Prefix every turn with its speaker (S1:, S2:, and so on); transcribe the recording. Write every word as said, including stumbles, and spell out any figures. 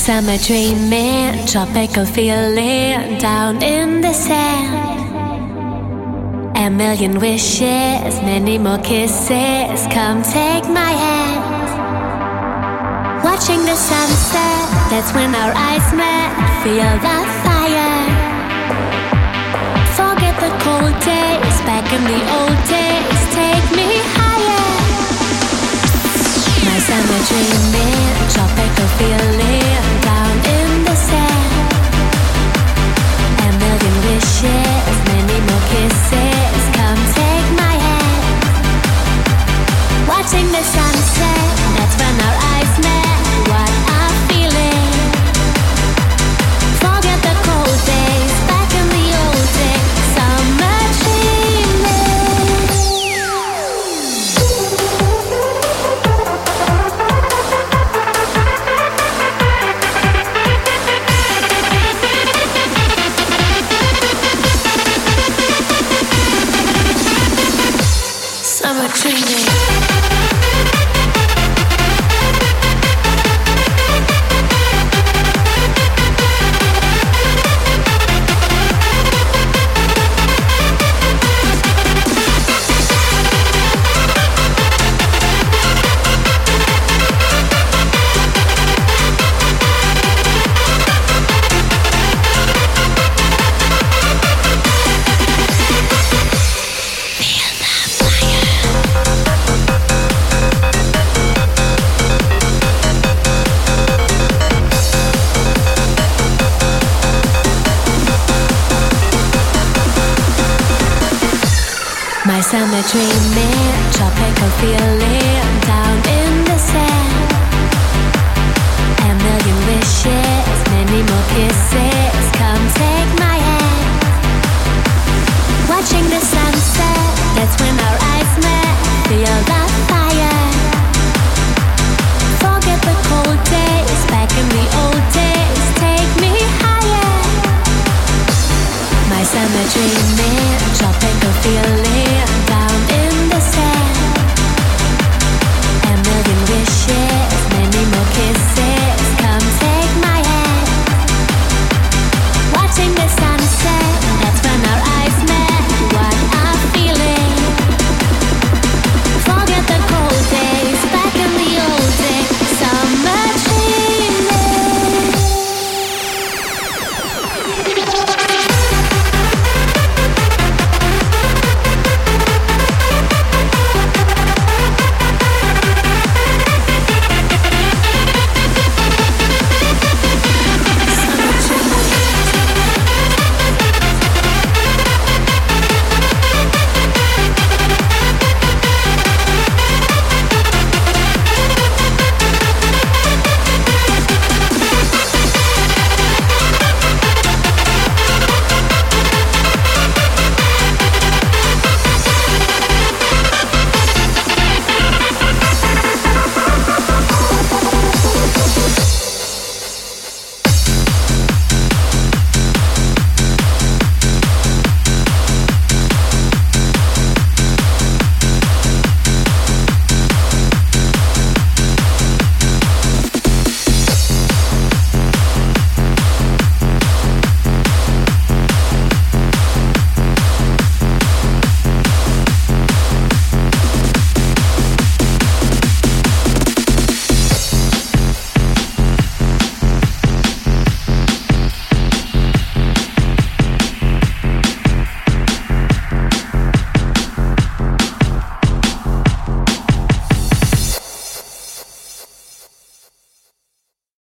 S1: summer dreaming, tropical feeling down in the sand. A million wishes, many more kisses, come take my hand. Watching the sunset, that's when our eyes met, feel the fire. Forget the cold days, back in the old days, take me higher. My summer dreaming, tropical feeling down in the sand. A million wishes, many more kisses, come take my hand. Watching the sunset, that's when our eyes met, what a feeling. Forget the cold days, back in the old days, summer dreaming. My summer dreaming, tropical feeling down in the sand. A million wishes, many more kisses, come take my hand. Watching the sunset, that's when our eyes met, feel the fire. Forget the cold days, back in the old days, take me higher. My summer dream